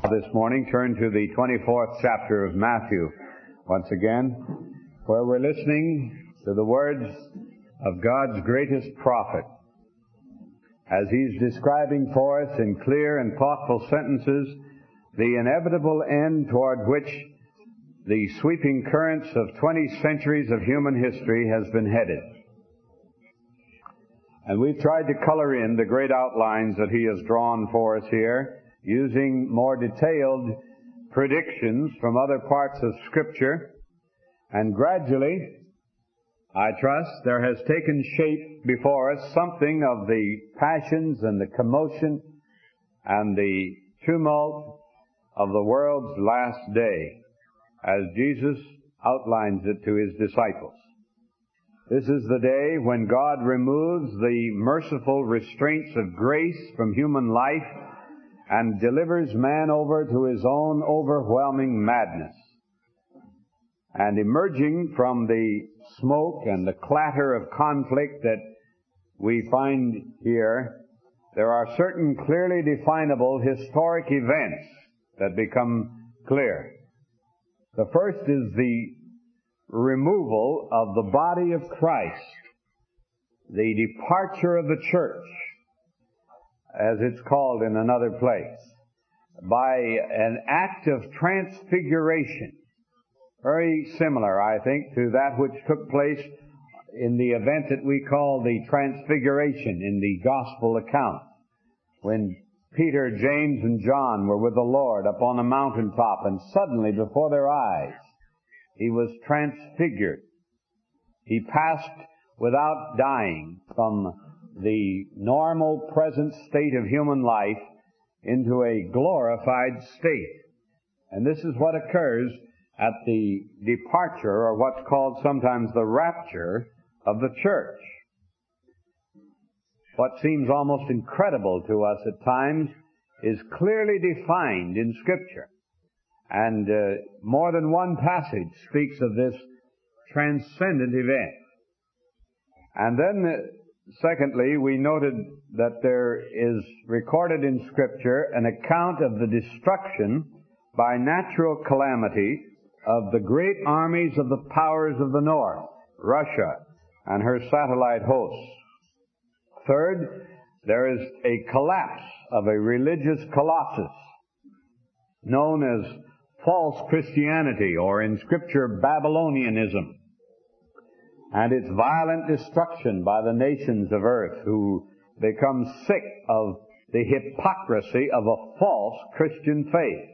This morning, turn to the 24th chapter of Matthew once again, where we're listening to the words of God's greatest prophet as he's describing for us in clear and thoughtful sentences the inevitable end toward which the sweeping currents of 20 centuries of human history has been headed. And we've tried to color in the great outlines that he has drawn for us here, using more detailed predictions from other parts of Scripture. And gradually, I trust, there has taken shape before us something of the passions and the commotion and the tumult of the world's last day, as Jesus outlines it to his disciples. This is the day when God removes the merciful restraints of grace from human life and delivers man over to his own overwhelming madness. And emerging from the smoke and the clatter of conflict that we find here, there are certain clearly definable historic events that become clear. The first is the removal of the body of Christ, the departure of the church, as it's called in another place, by an act of transfiguration, very similar, I think, to that which took place in the event that we call the Transfiguration in the Gospel account, when Peter, James, and John were with the Lord up on a mountaintop, and suddenly before their eyes he was transfigured. He passed without dying from the normal present state of human life into a glorified state. And this is what occurs at the departure, or what's called sometimes the rapture, of the church. What seems almost incredible to us at times is clearly defined in Scripture. And more than one passage speaks of this transcendent event. And then, secondly, we noted that there is recorded in Scripture an account of the destruction by natural calamity of the great armies of the powers of the north, Russia and her satellite hosts. Third, there is a collapse of a religious colossus known as false Christianity, or in Scripture, Babylonianism, and its violent destruction by the nations of earth who become sick of the hypocrisy of a false Christian faith.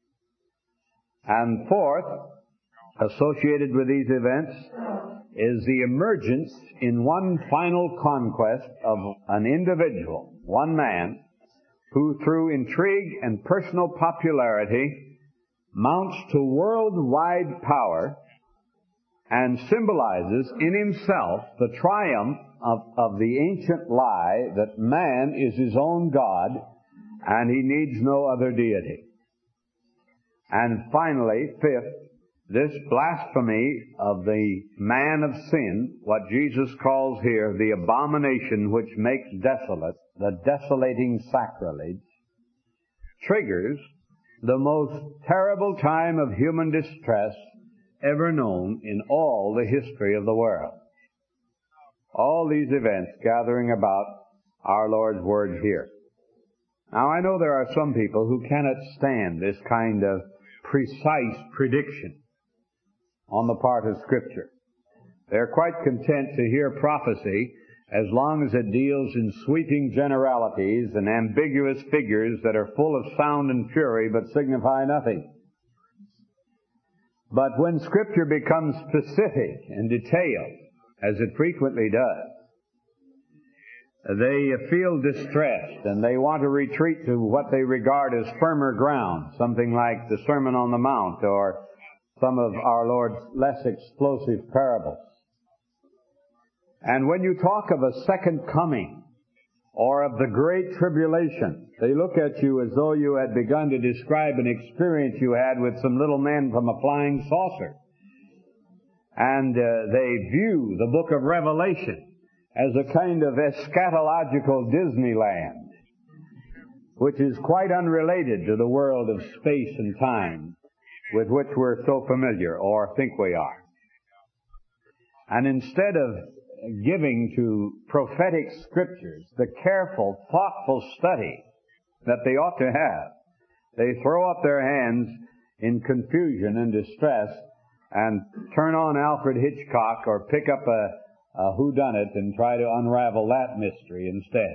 And fourth, associated with these events, is the emergence in one final conquest of an individual, one man, who through intrigue and personal popularity mounts to worldwide power and symbolizes in himself the triumph of the ancient lie that man is his own God and he needs no other deity. And finally, fifth, this blasphemy of the man of sin, what Jesus calls here the abomination which makes desolate, the desolating sacrilege, triggers the most terrible time of human distress ever known in all the history of the world. All these events gathering about our Lord's words here. Now, I know there are some people who cannot stand this kind of precise prediction on the part of Scripture. They're quite content to hear prophecy as long as it deals in sweeping generalities and ambiguous figures that are full of sound and fury but signify nothing. But when Scripture becomes specific and detailed, as it frequently does, they feel distressed and they want to retreat to what they regard as firmer ground, something like the Sermon on the Mount or some of our Lord's less explosive parables. And when you talk of a second coming or of the Great Tribulation, they look at you as though you had begun to describe an experience you had with some little men from a flying saucer. And they view the book of Revelation as a kind of eschatological Disneyland, which is quite unrelated to the world of space and time with which we're so familiar or think we are. And instead of giving to prophetic scriptures the careful, thoughtful study that they ought to have, they throw up their hands in confusion and distress and turn on Alfred Hitchcock or pick up a whodunit and try to unravel that mystery instead.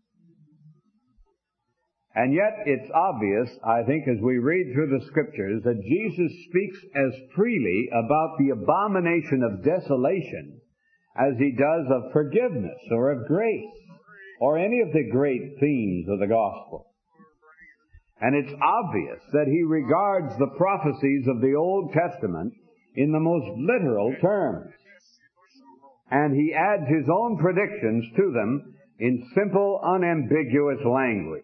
And yet it's obvious, I think, as we read through the Scriptures, that Jesus speaks as freely about the abomination of desolation as he does of forgiveness or of grace or any of the great themes of the gospel. And it's obvious that he regards the prophecies of the Old Testament in the most literal terms. And he adds his own predictions to them in simple, unambiguous language.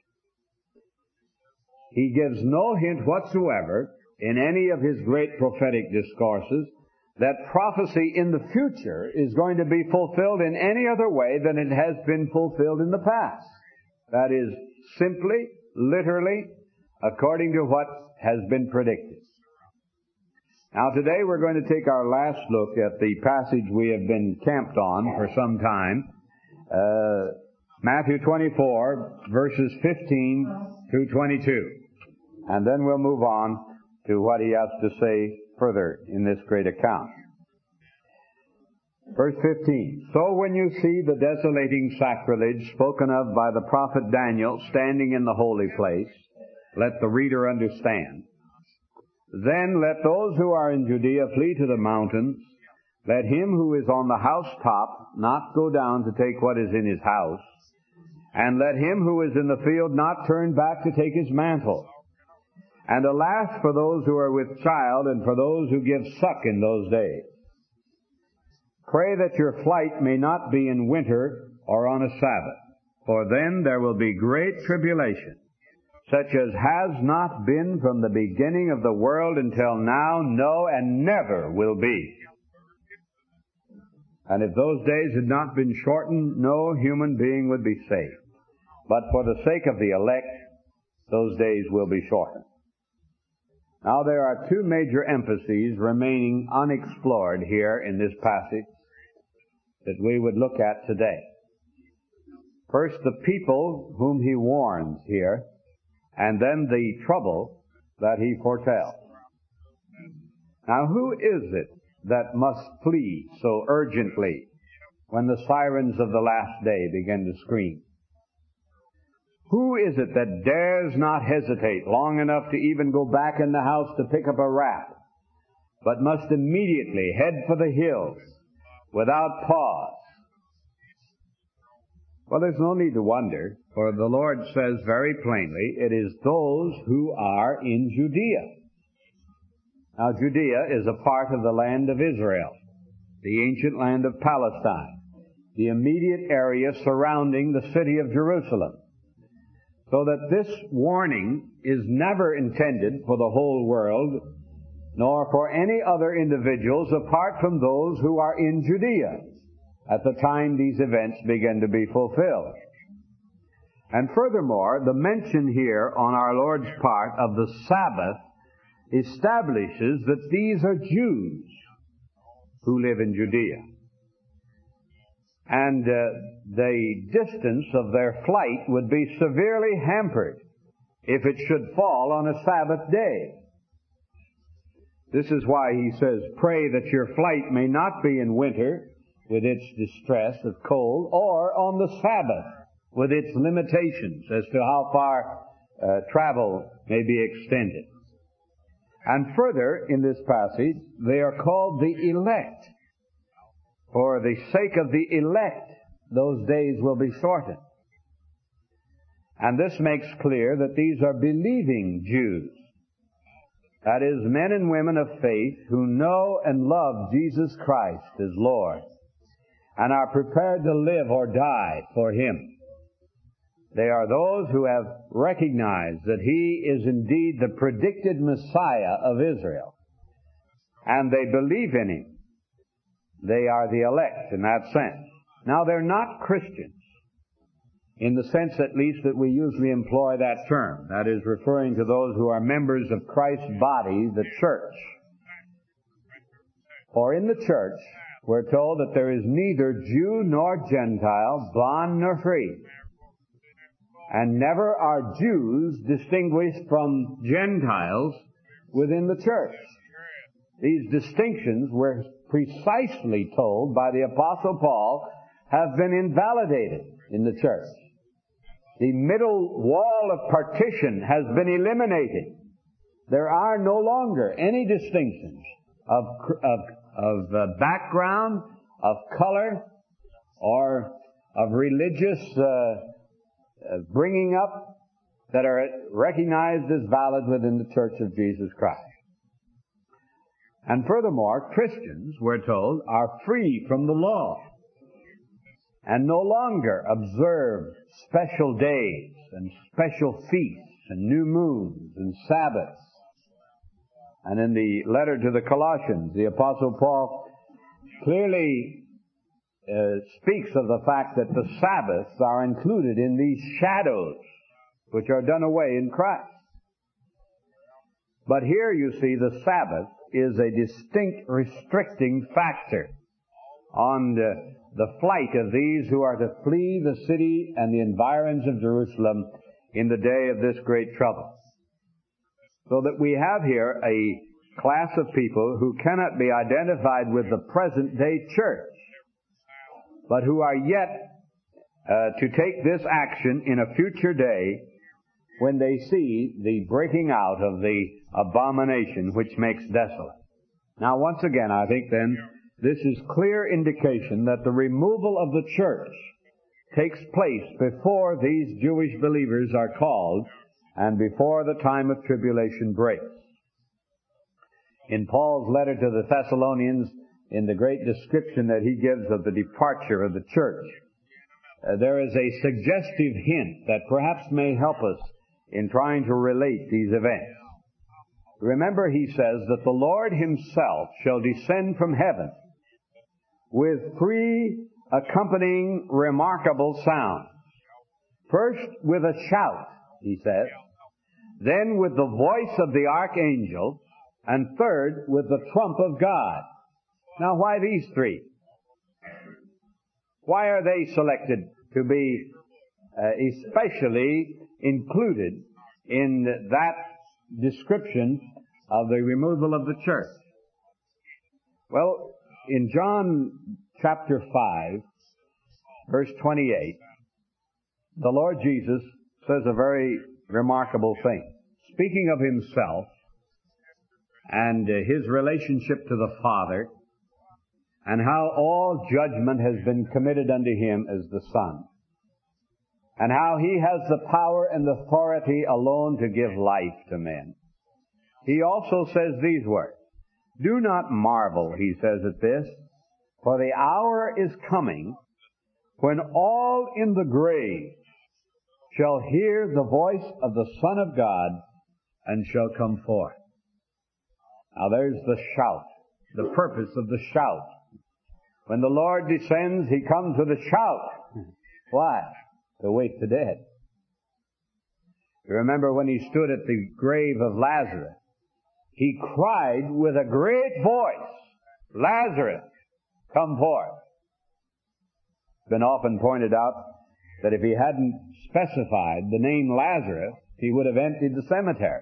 He gives no hint whatsoever in any of his great prophetic discourses that prophecy in the future is going to be fulfilled in any other way than it has been fulfilled in the past. That is, simply, literally, according to what has been predicted. Now today we're going to take our last look at the passage we have been camped on for some time, Matthew 24, verses 15 through 22. And then we'll move on to what he has to say further in this great account. Verse 15, "So when you see the desolating sacrilege spoken of by the prophet Daniel standing in the holy place, let the reader understand. Then let those who are in Judea flee to the mountains. Let him who is on the housetop not go down to take what is in his house. And let him who is in the field not turn back to take his mantle. And alas for those who are with child and for those who give suck in those days. Pray that your flight may not be in winter or on a Sabbath, for then there will be great tribulation, such as has not been from the beginning of the world until now, no, and never will be. And if those days had not been shortened, no human being would be saved. But for the sake of the elect, those days will be shortened." Now there are two major emphases remaining unexplored here in this passage that we would look at today. First, the people whom he warns here, and then the trouble that he foretells. Now, who is it that must flee so urgently when the sirens of the last day begin to scream? Who is it that dares not hesitate long enough to even go back in the house to pick up a wrap, but must immediately head for the hills without pause? Well, there's no need to wonder, for the Lord says very plainly, it is those who are in Judea. Now, Judea is a part of the land of Israel, the ancient land of Palestine, the immediate area surrounding the city of Jerusalem. So that this warning is never intended for the whole world, nor for any other individuals apart from those who are in Judea at the time these events begin to be fulfilled. And furthermore, the mention here on our Lord's part of the Sabbath establishes that these are Jews who live in Judea. And the distance of their flight would be severely hampered if it should fall on a Sabbath day. This is why he says, pray that your flight may not be in winter with its distress of cold, or on the Sabbath with its limitations as to how far travel may be extended. And further, in this passage, they are called the elect. For the sake of the elect, those days will be shortened. And this makes clear that these are believing Jews. That is, men and women of faith who know and love Jesus Christ as Lord and are prepared to live or die for Him. They are those who have recognized that He is indeed the predicted Messiah of Israel, and they believe in Him. They are the elect in that sense. Now, they're not Christians in the sense at least that we usually employ that term. That is referring to those who are members of Christ's body, the church. For in the church, we're told that there is neither Jew nor Gentile, bond nor free. And never are Jews distinguished from Gentiles within the church. These distinctions were precisely told by the Apostle Paul have been invalidated in the church. The middle wall of partition has been eliminated. There are no longer any distinctions of background, of color, or of religious bringing up that are recognized as valid within the Church of Jesus Christ. And furthermore, Christians, we're told, are free from the law and no longer observe special days and special feasts and new moons and Sabbaths. And in the letter to the Colossians, the Apostle Paul clearly speaks of the fact that the Sabbaths are included in these shadows which are done away in Christ. But here you see the Sabbath is a distinct restricting factor on the flight of these who are to flee the city and the environs of Jerusalem in the day of this great trouble. So that we have here a class of people who cannot be identified with the present day church, but who are yet to take this action in a future day when they see the breaking out of the abomination which makes desolate. Now, once again, I think then, this is clear indication that the removal of the church takes place before these Jewish believers are called and before the time of tribulation breaks. In Paul's letter to the Thessalonians, in the great description that he gives of the departure of the church, there is a suggestive hint that perhaps may help us in trying to relate these events. Remember, he says that the Lord himself shall descend from heaven with three accompanying remarkable sounds. First, with a shout, he says. Then with the voice of the archangel. And third, with the trump of God. Now, why these three? Why are they selected to be especially included in that description of the removal of the church? Well, in John chapter 5, verse 28, the Lord Jesus says a very remarkable thing. Speaking of himself and his relationship to the Father, and how all judgment has been committed unto him as the Son, and how he has the power and authority alone to give life to men. He also says these words, "Do not marvel," he says at this, "for the hour is coming when all in the grave shall hear the voice of the Son of God and shall come forth." Now there's the shout, the purpose of the shout. When the Lord descends, he comes with a shout. Why? To wake the dead. You remember when he stood at the grave of Lazarus, he cried with a great voice, "Lazarus, come forth." It's been often pointed out that if he hadn't specified the name Lazarus, he would have emptied the cemetery.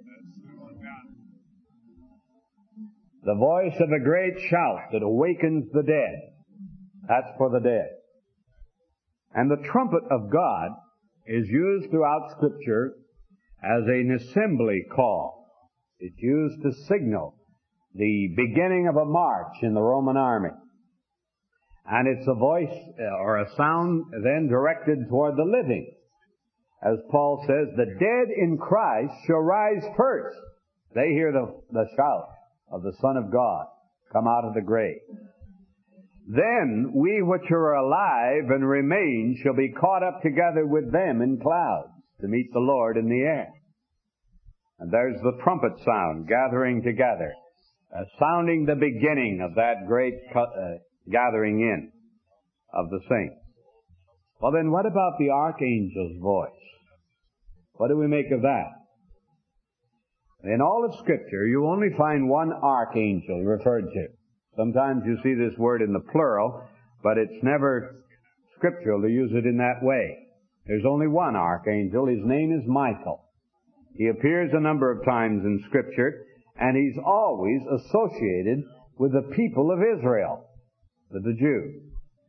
The voice of a great shout that awakens the dead. That's for the dead. And the trumpet of God is used throughout Scripture as an assembly call. It's used to signal the beginning of a march in the Roman army. And it's a voice or a sound then directed toward the living. As Paul says, the dead in Christ shall rise first. They hear the shout of the Son of God come out of the grave. Then we which are alive and remain shall be caught up together with them in clouds to meet the Lord in the air. And there's the trumpet sound gathering together, sounding the beginning of that great gathering in of the saints. Well, then what about the archangel's voice? What do we make of that? In all of Scripture, you only find one archangel referred to. Sometimes you see this word in the plural, but it's never scriptural to use it in that way. There's only one archangel. His name is Michael. He appears a number of times in Scripture, and he's always associated with the people of Israel, with the Jews.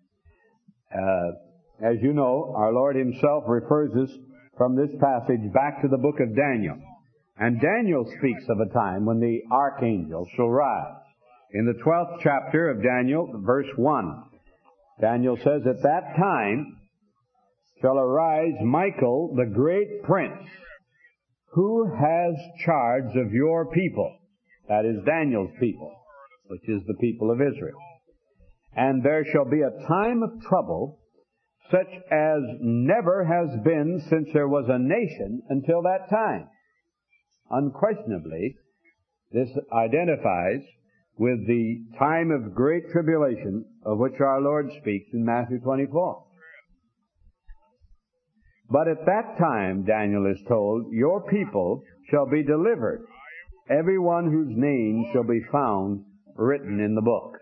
As you know, our Lord Himself refers us from this passage back to the book of Daniel. And Daniel speaks of a time when the archangel shall rise. In the 12th chapter of Daniel, verse 1, Daniel says, "At that time shall arise Michael, the great prince, who has charge of your people." That is Daniel's people, which is the people of Israel. "And there shall be a time of trouble, such as never has been since there was a nation until that time." Unquestionably, this identifies with the time of great tribulation of which our Lord speaks in Matthew 24. "But at that time," Daniel is told, "your people shall be delivered, every one whose name shall be found written in the book."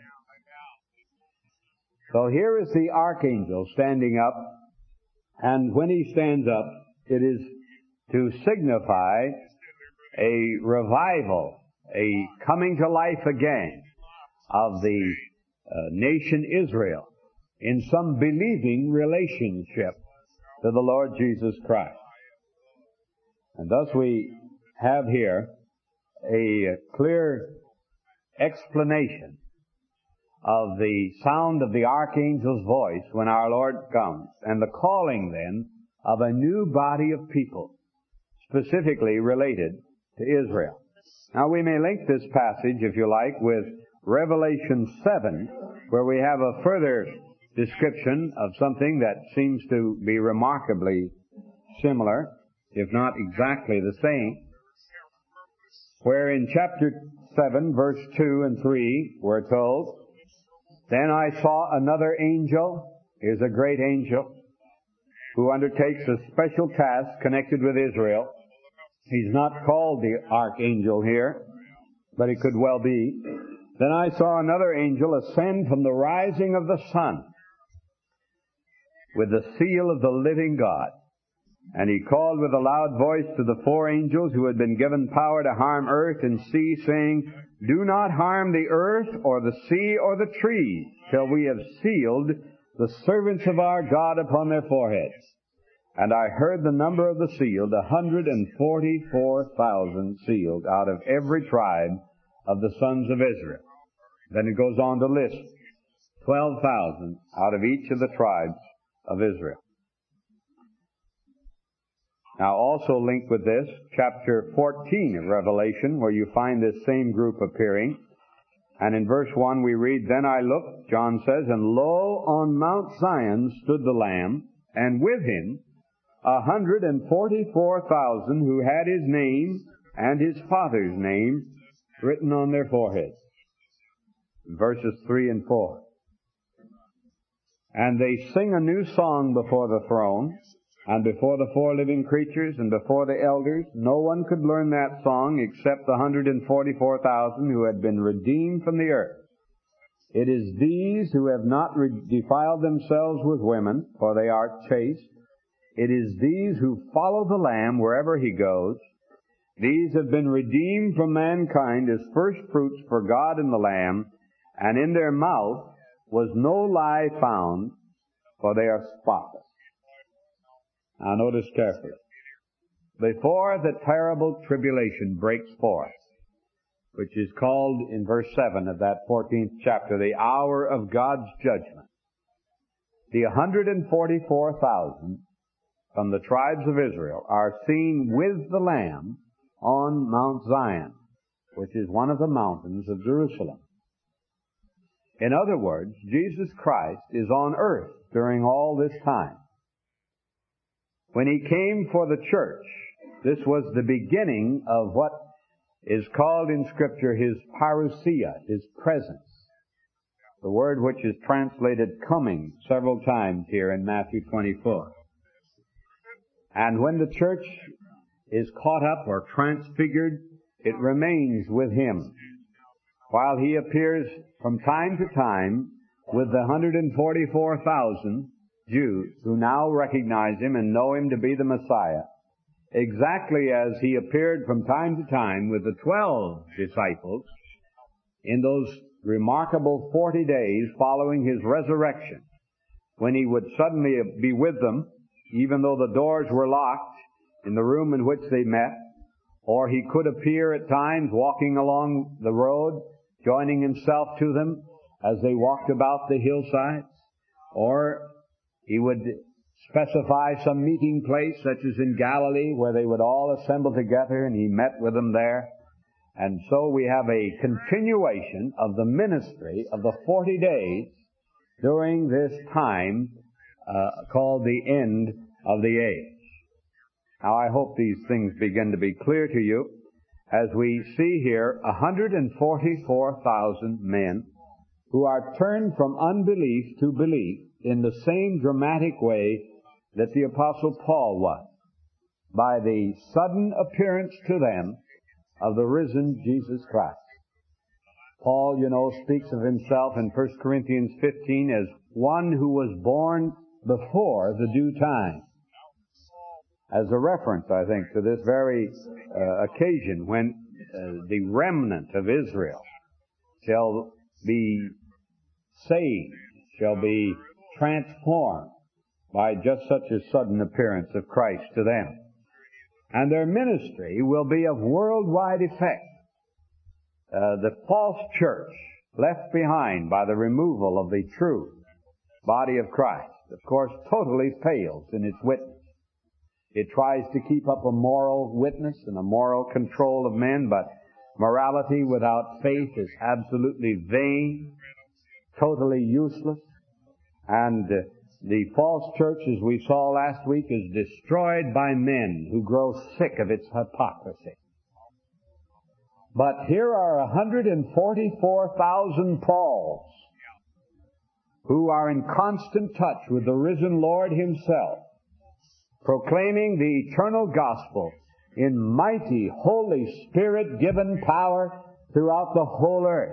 So here is the archangel standing up, and when he stands up, it is to signify a revival, a coming to life again of the nation Israel in some believing relationship to the Lord Jesus Christ. And thus we have here a clear explanation of the sound of the archangel's voice when our Lord comes, and the calling then of a new body of people, specifically related to Israel. Now we may link this passage, if you like, with Revelation 7, where we have a further description of something that seems to be remarkably similar, if not exactly the same, where in chapter 7, verse 2 and 3, we're told, "Then I saw another angel," is a great angel, "who undertakes a special task connected with Israel." He's not called the archangel here, but it could well be. "Then I saw another angel ascend from the rising of the sun with the seal of the living God. And he called with a loud voice to the four angels who had been given power to harm earth and sea, saying, 'Do not harm the earth or the sea or the trees till we have sealed the servants of our God upon their foreheads.' And I heard the number of the sealed, 144,000 sealed out of every tribe of the sons of Israel." Then it goes on to list 12,000 out of each of the tribes of Israel. Now also linked with this, chapter 14 of Revelation, where you find this same group appearing. And in verse 1 we read, "Then I looked," John says, "and lo, on Mount Zion stood the Lamb, and with him 144,000 who had his name and his Father's name written on their foreheads." Verses 3 and 4. "And they sing a new song before the throne, and before the four living creatures, and before the elders. No one could learn that song except the 144,000 who had been redeemed from the earth. It is these who have not defiled themselves with women, for they are chaste. It is these who follow the Lamb wherever he goes. These have been redeemed from mankind as first fruits for God and the Lamb, and in their mouth was no lie found, for they are spotless." Now notice carefully. Before the terrible tribulation breaks forth, which is called in verse 7 of that 14th chapter, the hour of God's judgment, the 144,000 from the tribes of Israel are seen with the Lamb on Mount Zion, which is one of the mountains of Jerusalem. In other words, Jesus Christ is on earth during all this time. When he came for the church, this was the beginning of what is called in Scripture his parousia, his presence. the word which is translated coming several times here in Matthew 24. And when the church is caught up or transfigured, it remains with him, while he appears from time to time with the 144,000 Jews who now recognize him and know him to be the Messiah, exactly as he appeared from time to time with the 12 disciples in those remarkable 40 days following his resurrection, when he would suddenly be with them, even though the doors were locked in the room in which they met, or he could appear at times walking along the road, joining himself to them as they walked about the hillsides, or he would specify some meeting place, such as in Galilee, where they would all assemble together, and he met with them there. And so we have a continuation of the ministry of the 40 days during this time called the end of the age. Now, I hope these things begin to be clear to you as we see here 144,000 men who are turned from unbelief to belief in the same dramatic way that the Apostle Paul was, by the sudden appearance to them of the risen Jesus Christ. Paul, speaks of himself in 1 Corinthians 15 as one who was born before the due time, as a reference, I think, to this very occasion when the remnant of Israel shall be saved, shall be transformed by just such a sudden appearance of Christ to them. And their ministry will be of worldwide effect. The false church left behind by the removal of the true body of Christ, of course, totally fails in its witness. It tries to keep up a moral witness and a moral control of men, but morality without faith is absolutely vain, totally useless. And the false church, as we saw last week, is destroyed by men who grow sick of its hypocrisy. But here are 144,000 Pauls who are in constant touch with the risen Lord himself, proclaiming the eternal gospel in mighty, Holy Spirit-given power throughout the whole earth.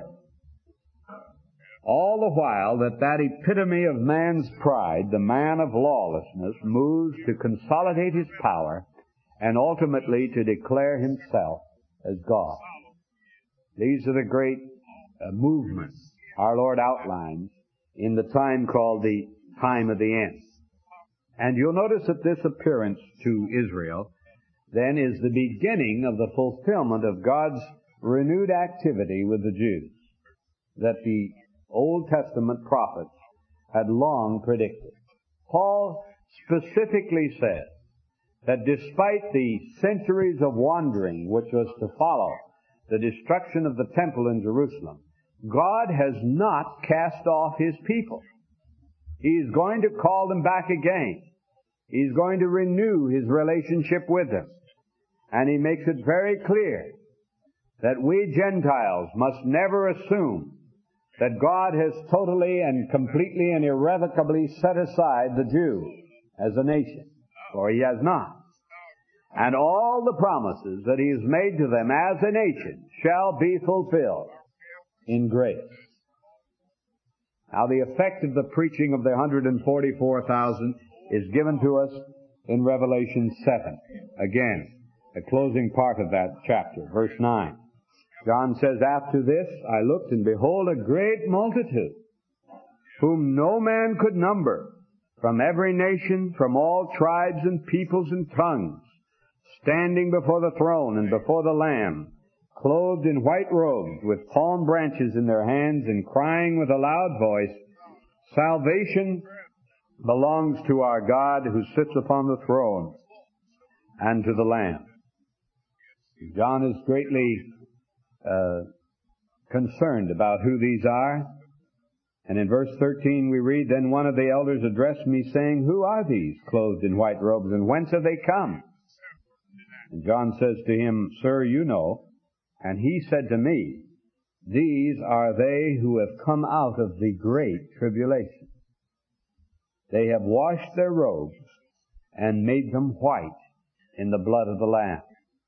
All the while that epitome of man's pride, the man of lawlessness, moves to consolidate his power and ultimately to declare himself as God. These are the great movements our Lord outlines in the time called the time of the end. And you'll notice that this appearance to Israel then is the beginning of the fulfillment of God's renewed activity with the Jews that the Old Testament prophets had long predicted. Paul specifically says that despite the centuries of wandering which was to follow the destruction of the temple in Jerusalem, God has not cast off his people. He's going to call them back again. He's going to renew his relationship with them. And he makes it very clear that we Gentiles must never assume that God has totally and completely and irrevocably set aside the Jews as a nation, for he has not. And all the promises that he has made to them as a nation shall be fulfilled in grace. Now, the effect of the preaching of the 144,000 is given to us in Revelation 7. Again, the closing part of that chapter, verse 9. John says, "After this I looked, and behold, a great multitude, whom no man could number, from every nation, from all tribes and peoples and tongues, standing before the throne and before the Lamb, clothed in white robes, with palm branches in their hands, and crying with a loud voice, Salvation belongs to our God who sits upon the throne and to the Lamb." John is greatly concerned about who these are. And in verse 13 we read, "Then one of the elders addressed me, saying, Who are these clothed in white robes, and whence have they come? And John says to him, Sir, you know. And he said to me, These are they who have come out of the great tribulation. They have washed their robes and made them white in the blood of the Lamb.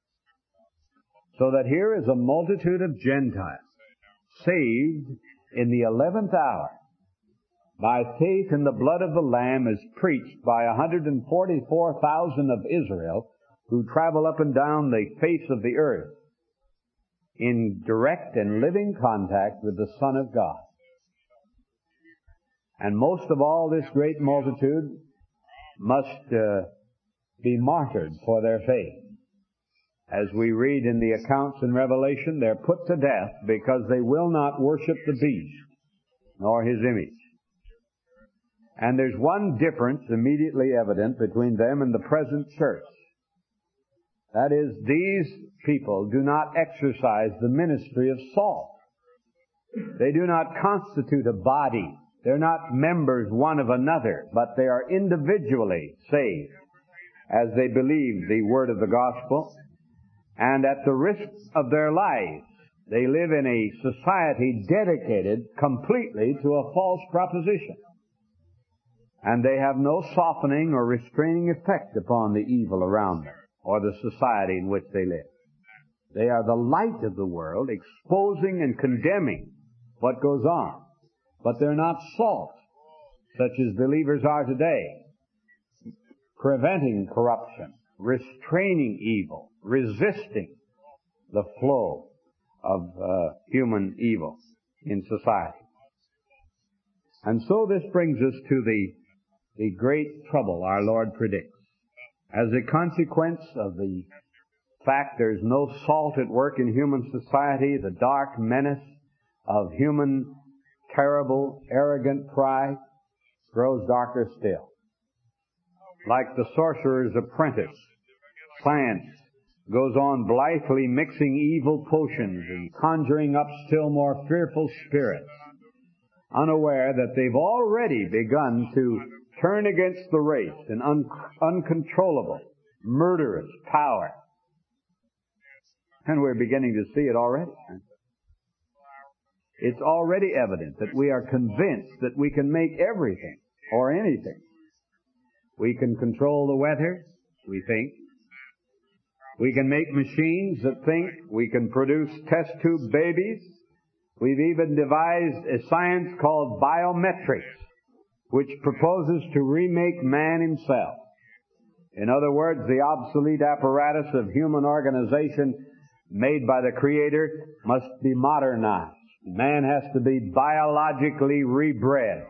So that here is a multitude of Gentiles saved in the 11th hour by faith in the blood of the Lamb as preached by 144,000 of Israel who travel up and down the face of the earth in direct and living contact with the Son of God. And most of all, this great multitude must be martyred for their faith. As we read in the accounts in Revelation, they're put to death because they will not worship the beast nor his image. And there's one difference immediately evident between them and the present church. That is, these people do not exercise the ministry of salt. They do not constitute a body. They're not members one of another, but they are individually saved as they believe the word of the gospel. And at the risk of their lives, they live in a society dedicated completely to a false proposition. And they have no softening or restraining effect upon the evil around them or the society in which they live. They are the light of the world, exposing and condemning what goes on. But they're not salt, such as believers are today, preventing corruption, restraining evil, resisting the flow of human evil in society. And so this brings us to the great trouble our Lord predicts. As a consequence of the fact there's no salt at work in human society, the dark menace of human terrible, arrogant pride grows darker still. Like the sorcerer's apprentice, science goes on blithely mixing evil potions and conjuring up still more fearful spirits, unaware that they've already begun to turn against the race in uncontrollable, murderous power. And we're beginning to see it already. It's already evident that we are convinced that we can make everything or anything. We can control the weather, we think. We can make machines that think. We can produce test tube babies. We've even devised a science called biometrics, which proposes to remake man himself. In other words, the obsolete apparatus of human organization made by the Creator must be modernized. Man has to be biologically rebred.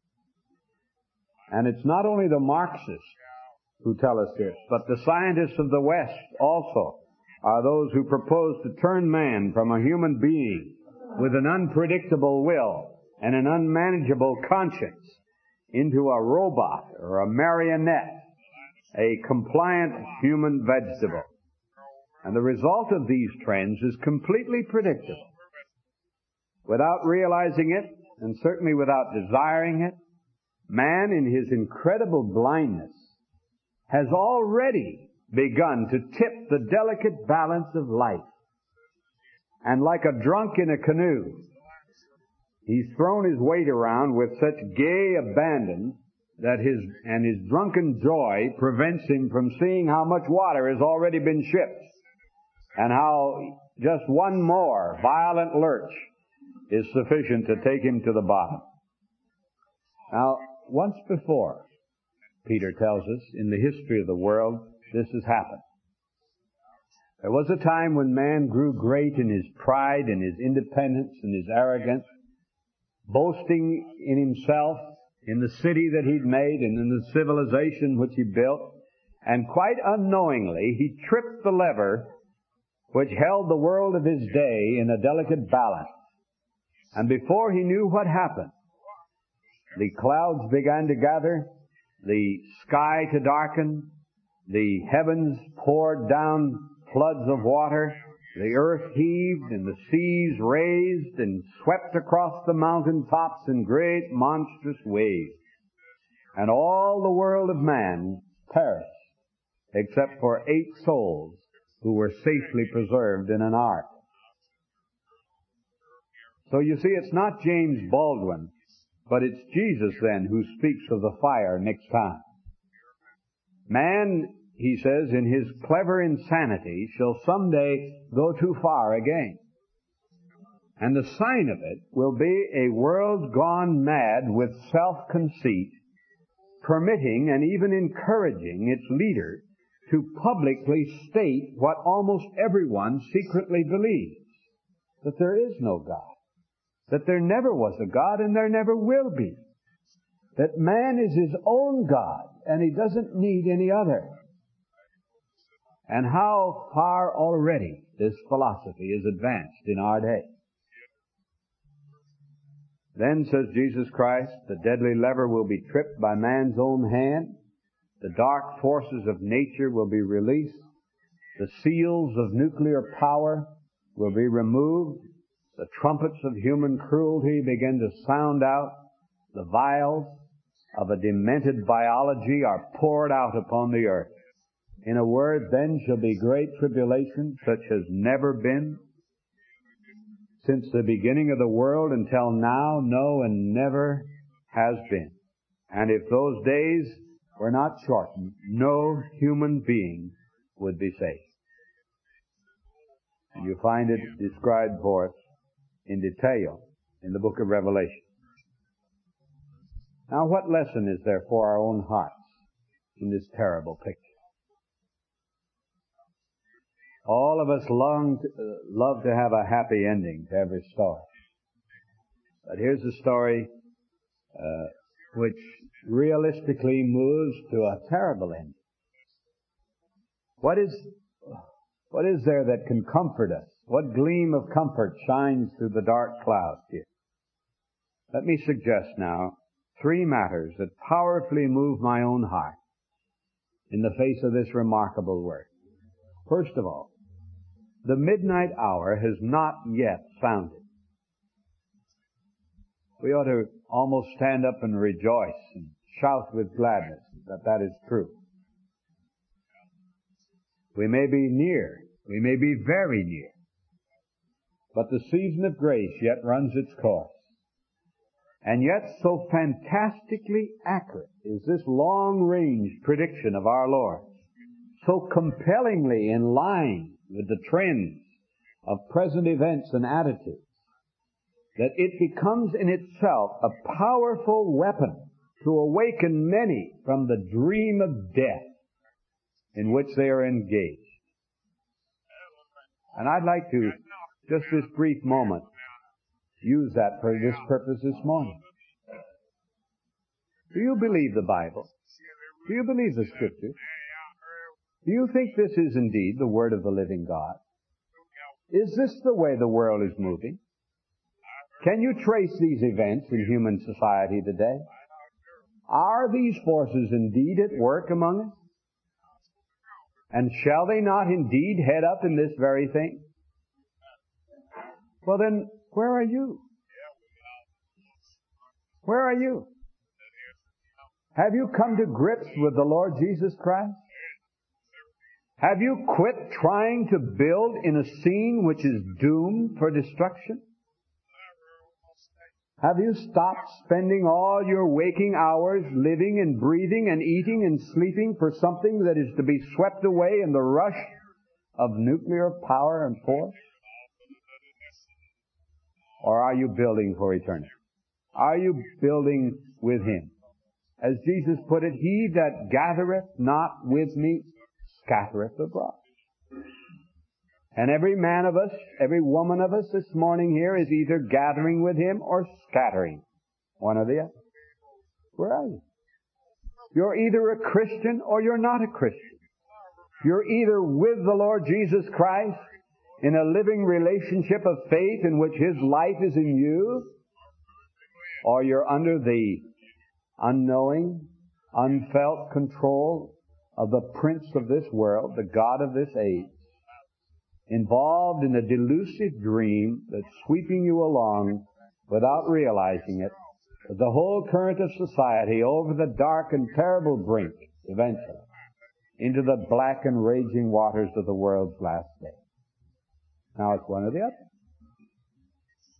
And it's not only the Marxists who tell us this, but the scientists of the West also are those who propose to turn man from a human being with an unpredictable will and an unmanageable conscience into a robot or a marionette, a compliant human vegetable. And the result of these trends is completely predictable. Without realizing it, and certainly without desiring it, man in his incredible blindness has already begun to tip the delicate balance of life. And like a drunk in a canoe, he's thrown his weight around with such gay abandon that his drunken joy prevents him from seeing how much water has already been shipped and how just one more violent lurch is sufficient to take him to the bottom. Now, once before, Peter tells us, in the history of the world, this has happened. There was a time when man grew great in his pride and his independence and his arrogance, boasting in himself, in the city that he'd made and in the civilization which he built, and quite unknowingly he tripped the lever which held the world of his day in a delicate balance. And before he knew what happened, the clouds began to gather, the sky to darken, the heavens poured down floods of water, the earth heaved and the seas raised and swept across the mountain tops in great monstrous waves. And all the world of man perished, except for 8 souls who were safely preserved in an ark. So you see, it's not James Baldwin, but it's Jesus then who speaks of the fire next time. Man, he says, in his clever insanity shall someday go too far again. And the sign of it will be a world gone mad with self-conceit, permitting and even encouraging its leader to publicly state what almost everyone secretly believes, that there is no God, that there never was a God and there never will be, that man is his own God and he doesn't need any other. And how far already this philosophy is advanced in our day. Then, says Jesus Christ, the deadly lever will be tripped by man's own hand. The dark forces of nature will be released. The seals of nuclear power will be removed. The trumpets of human cruelty begin to sound out. The vials of a demented biology are poured out upon the earth. In a word, then shall be great tribulation, such as never been since the beginning of the world until now, no, and never has been. And if those days were not shortened, no human being would be saved. And you find it described for us in detail in the book of Revelation. Now, what lesson is there for our own hearts in this terrible picture? All of us love to have a happy ending to every story. But here's a story which realistically moves to a terrible ending. What is there that can comfort us? What gleam of comfort shines through the dark clouds here? Let me suggest now 3 matters that powerfully move my own heart in the face of this remarkable word. First of all, the midnight hour has not yet sounded. We ought to almost stand up and rejoice and shout with gladness that that is true. We may be near, we may be very near, but the season of grace yet runs its course. And yet so fantastically accurate is this long-range prediction of our Lord, so compellingly in line with the trends of present events and attitudes, that it becomes in itself a powerful weapon to awaken many from the dream of death in which they are engaged. And I'd like to, just this brief moment, use that for this purpose this morning. Do you believe the Bible? Do you believe the Scriptures? Do you think this is indeed the Word of the living God? Is this the way the world is moving? Can you trace these events in human society today? Are these forces indeed at work among us? And shall they not indeed head up in this very thing? Well then, where are you? Where are you? Have you come to grips with the Lord Jesus Christ? Have you quit trying to build in a scene which is doomed for destruction? Have you stopped spending all your waking hours living and breathing and eating and sleeping for something that is to be swept away in the rush of nuclear power and force? Or are you building for eternity? Are you building with Him? As Jesus put it, he that gathereth not with me scattereth abroad. And every man of us, every woman of us this morning here is either gathering with Him or scattering. One or the other. Where are you? You're either a Christian or you're not a Christian. You're either with the Lord Jesus Christ in a living relationship of faith in which His life is in you, or you're under the unknowing, unfelt control of the prince of this world, the god of this age, involved in a delusive dream that's sweeping you along without realizing it, the whole current of society over the dark and terrible brink, eventually, into the black and raging waters of the world's last day. Now it's one or the other.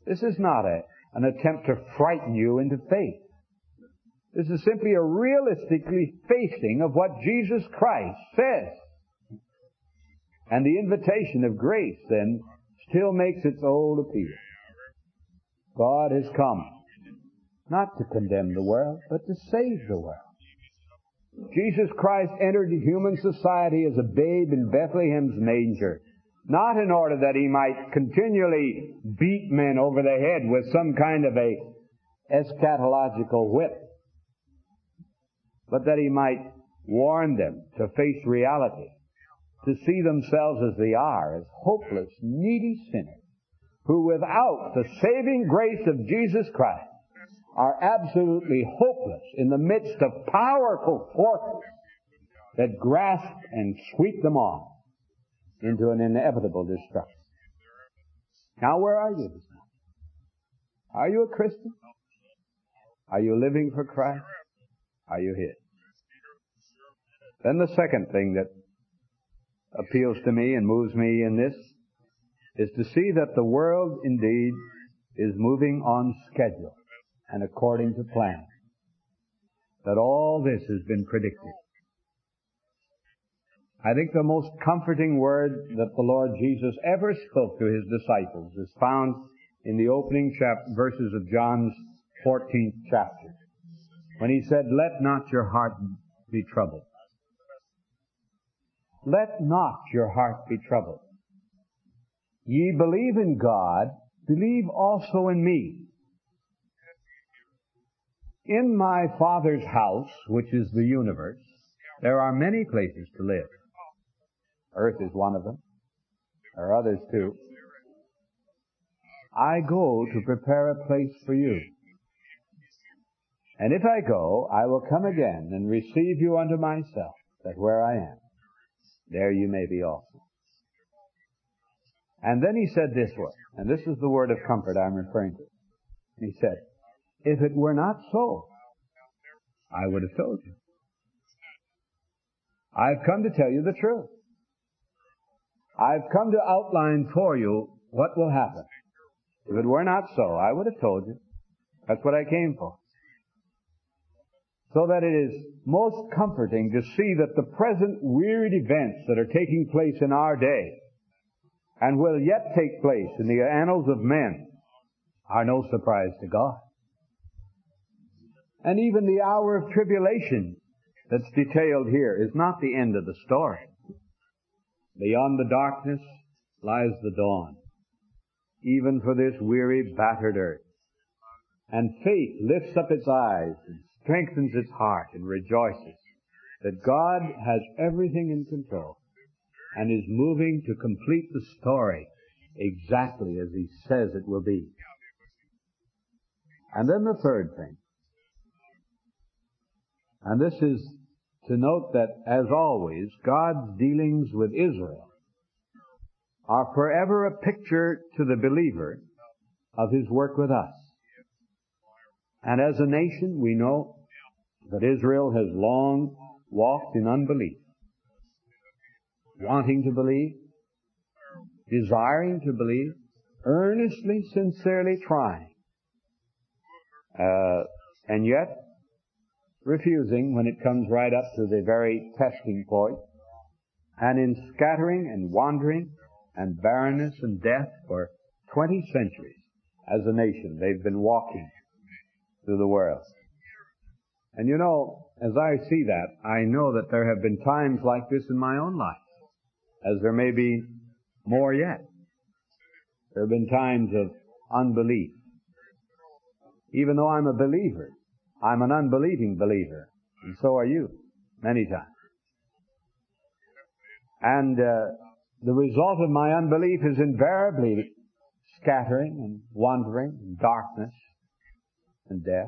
This is not an attempt to frighten you into faith. This is simply a realistically facing of what Jesus Christ says. And the invitation of grace then still makes its old appeal. God has come not to condemn the world, but to save the world. Jesus Christ entered human society as a babe in Bethlehem's manger, not in order that He might continually beat men over the head with some kind of a eschatological whip, but that He might warn them to face reality, to see themselves as they are, as hopeless, needy sinners, who without the saving grace of Jesus Christ are absolutely hopeless in the midst of powerful forces that grasp and sweep them on into an inevitable destruction. Now, where are you this morning? Are you a Christian? Are you living for Christ? Are you His? Then the second thing that appeals to me and moves me in this is to see that the world indeed is moving on schedule and according to plan. That all this has been predicted. I think the most comforting word that the Lord Jesus ever spoke to His disciples is found in the opening verses of John's 14th chapter, when He said, "Let not your heart be troubled. Let not your heart be troubled. Ye believe in God, believe also in me. In my Father's house, which is the universe, there are many places to live. Earth is one of them. There are others too. I go to prepare a place for you. And if I go, I will come again and receive you unto myself, that where I am, there you may be also." And then He said this word, and this is the word of comfort I'm referring to. He said, "If it were not so, I would have told you. I've come to tell you the truth. I've come to outline for you what will happen. If it were not so, I would have told you. That's what I came for." So that it is most comforting to see that the present weird events that are taking place in our day and will yet take place in the annals of men are no surprise to God. And even the hour of tribulation that's detailed here is not the end of the story. Beyond the darkness lies the dawn, even for this weary, battered earth. And faith lifts up its eyes and strengthens its heart and rejoices that God has everything in control and is moving to complete the story exactly as He says it will be. And then the third thing, and this is to note that, as always, God's dealings with Israel are forever a picture to the believer of His work with us. And as a nation, we know that Israel has long walked in unbelief, wanting to believe, desiring to believe, earnestly, sincerely trying, and yet refusing when it comes right up to the very testing point, and in scattering and wandering and barrenness and death for 20 centuries as a nation. They've been walking through the world. And you know, as I see that, I know that there have been times like this in my own life, as there may be more yet. There have been times of unbelief. Even though I'm a believer, I'm an unbelieving believer, and so are you, many times. And the result of my unbelief is invariably scattering and wandering and darkness and death.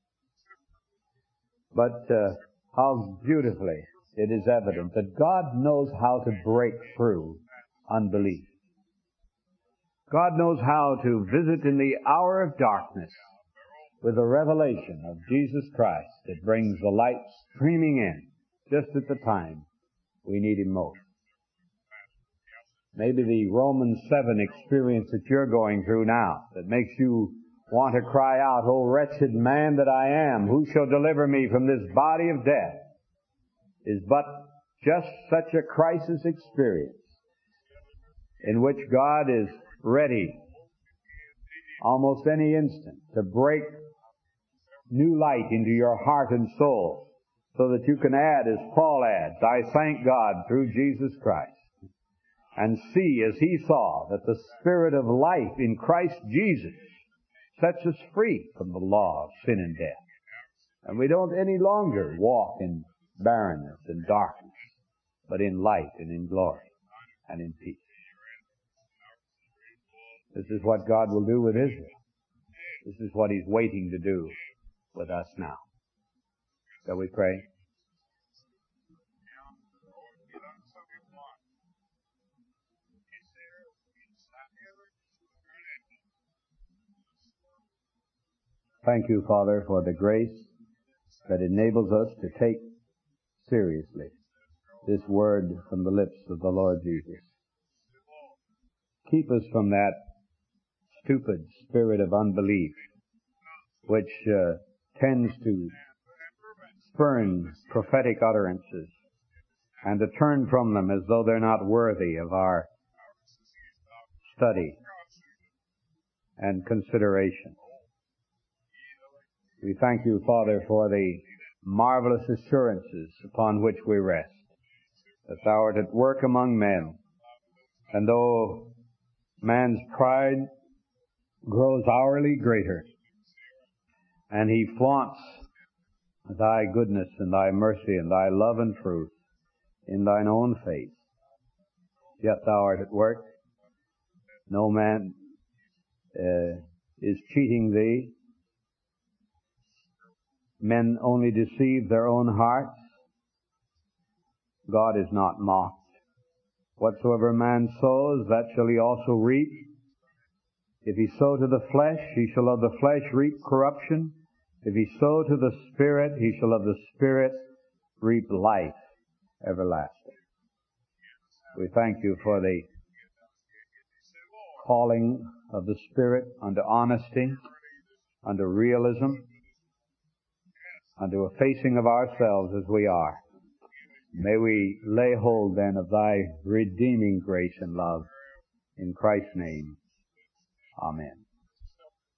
But how beautifully it is evident that God knows how to break through unbelief. God knows how to visit in the hour of darkness with a revelation of Jesus Christ that brings the light streaming in just at the time we need Him most. Maybe the Romans 7 experience that you're going through now that makes you want to cry out, "O wretched man that I am, who shall deliver me from this body of death?" is but just such a crisis experience in which God is ready almost any instant to break new light into your heart and soul so that you can add, as Paul adds, "I thank God through Jesus Christ," and see as he saw that the Spirit of life in Christ Jesus sets us free from the law of sin and death. And we don't any longer walk in barrenness and darkness, but in light and in glory and in peace. This is what God will do with Israel. This is what He's waiting to do with us now. Shall we pray? Thank you, Father, for the grace that enables us to take seriously this word from the lips of the Lord Jesus. Keep us from that stupid spirit of unbelief which tends to spurn prophetic utterances and to turn from them as though they're not worthy of our study and consideration. We thank you, Father, for the marvelous assurances upon which we rest, that Thou art at work among men, and though man's pride grows hourly greater, and he flaunts Thy goodness and Thy mercy and Thy love and truth in Thine own face, yet Thou art at work. No man is cheating Thee. Men only deceive their own hearts. God is not mocked. Whatsoever man sows, that shall he also reap. If he sow to the flesh, he shall of the flesh reap corruption. If he sow to the Spirit, he shall of the Spirit reap life everlasting. We thank you for the calling of the Spirit unto honesty, unto realism, unto a facing of ourselves as we are. May we lay hold then of Thy redeeming grace and love. In Christ's name, amen.